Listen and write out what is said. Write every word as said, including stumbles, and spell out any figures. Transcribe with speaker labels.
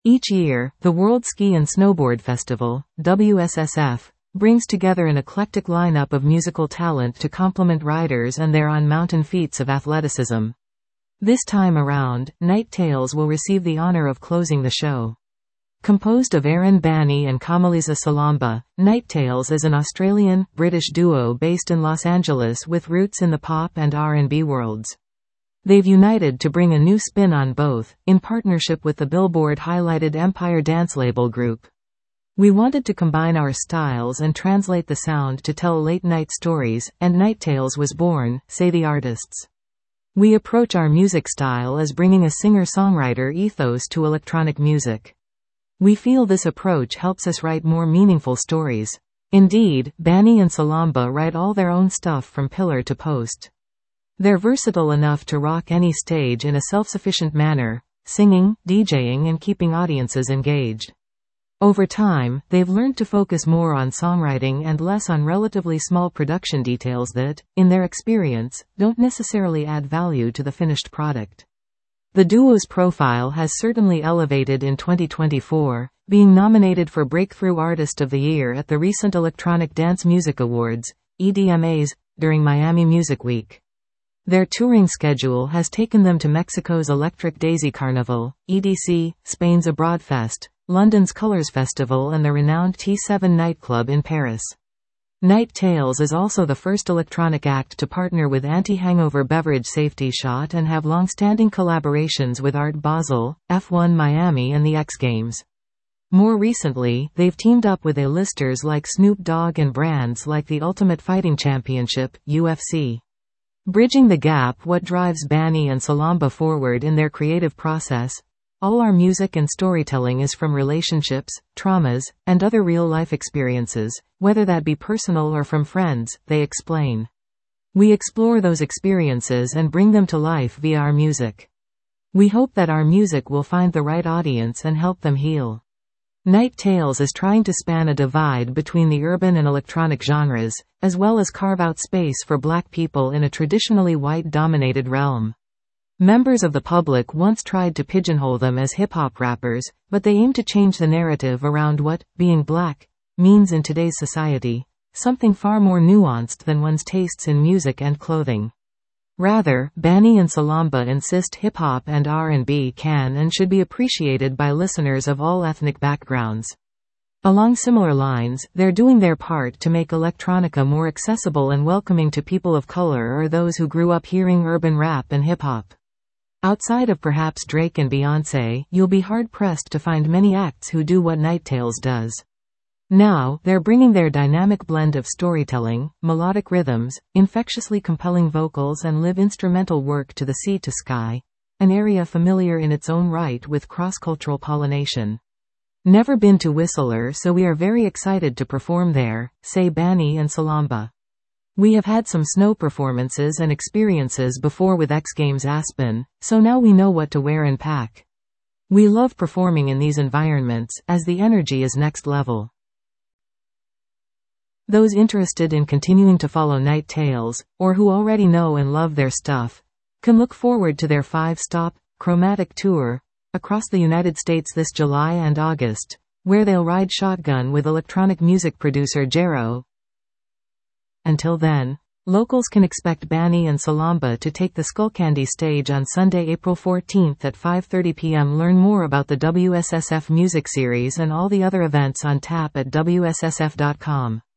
Speaker 1: Each year, the World Ski and Snowboard Festival, W S S F, brings together an eclectic lineup of musical talent to complement riders and their on-mountain feats of athleticism. This time around, Night Tales will receive the honor of closing the show. Composed of Aaron Bani and Kamaliza Salamba, Night Tales is an Australian-British duo based in Los Angeles with roots in the pop and R and B worlds. They've united to bring a new spin on both, in partnership with the Billboard-highlighted Empire Dance label group. We wanted to combine our styles and translate the sound to tell late-night stories, and Night Tales was born, say the artists. We approach our music style as bringing a singer-songwriter ethos to electronic music. We feel this approach helps us write more meaningful stories. Indeed, Bani and Salamba write all their own stuff from pillar to post. They're versatile enough to rock any stage in a self-sufficient manner, singing, DJing and keeping audiences engaged. Over time, they've learned to focus more on songwriting and less on relatively small production details that, in their experience, don't necessarily add value to the finished product. The duo's profile has certainly elevated in twenty twenty-four, being nominated for Breakthrough Artist of the Year at the recent Electronic Dance Music Awards, E D M As, during Miami Music Week. Their touring schedule has taken them to Mexico's Electric Daisy Carnival, E D C, Spain's Abroadfest, London's Colours Festival and the renowned T seven nightclub in Paris. Night Tales is also the first electronic act to partner with anti-hangover beverage Safety Shot and have long-standing collaborations with Art Basel, F one Miami and the X Games. More recently, they've teamed up with A-listers like Snoop Dogg and brands like the Ultimate Fighting Championship, U F C. Bridging the gap, what drives Bani and Salamba forward in their creative process? All our music and storytelling is from relationships, traumas, and other real-life experiences, whether that be personal or from friends, they explain. We explore those experiences and bring them to life via our music. We hope that our music will find the right audience and help them heal. Night Tales is trying to span a divide between the urban and electronic genres, as well as carve out space for Black people in a traditionally white-dominated realm. Members of the public once tried to pigeonhole them as hip-hop rappers, but they aim to change the narrative around what being Black means in today's society, something far more nuanced than one's tastes in music and clothing. Rather, Bani and Salamba insist hip-hop and R and B can and should be appreciated by listeners of all ethnic backgrounds. Along similar lines, they're doing their part to make electronica more accessible and welcoming to people of color or those who grew up hearing urban rap and hip-hop. Outside of perhaps Drake and Beyoncé, you'll be hard-pressed to find many acts who do what Night Tales does. Now, they're bringing their dynamic blend of storytelling, melodic rhythms, infectiously compelling vocals and live instrumental work to the sea to sky, an area familiar in its own right with cross-cultural pollination. Never been to Whistler, so we are very excited to perform there, say Bani and Salamba. We have had some snow performances and experiences before with X Games Aspen, so now we know what to wear and pack. We love performing in these environments, as the energy is next level. Those interested in continuing to follow Night Tales, or who already know and love their stuff, can look forward to their five-stop, chromatic tour, across the United States this July and August, where they'll ride shotgun with electronic music producer Jero. Until then, locals can expect Bani and Salamba to take the Skullcandy stage on Sunday, April fourteenth at five thirty p m Learn more about the W S S F music series and all the other events on tap at W S S F dot com.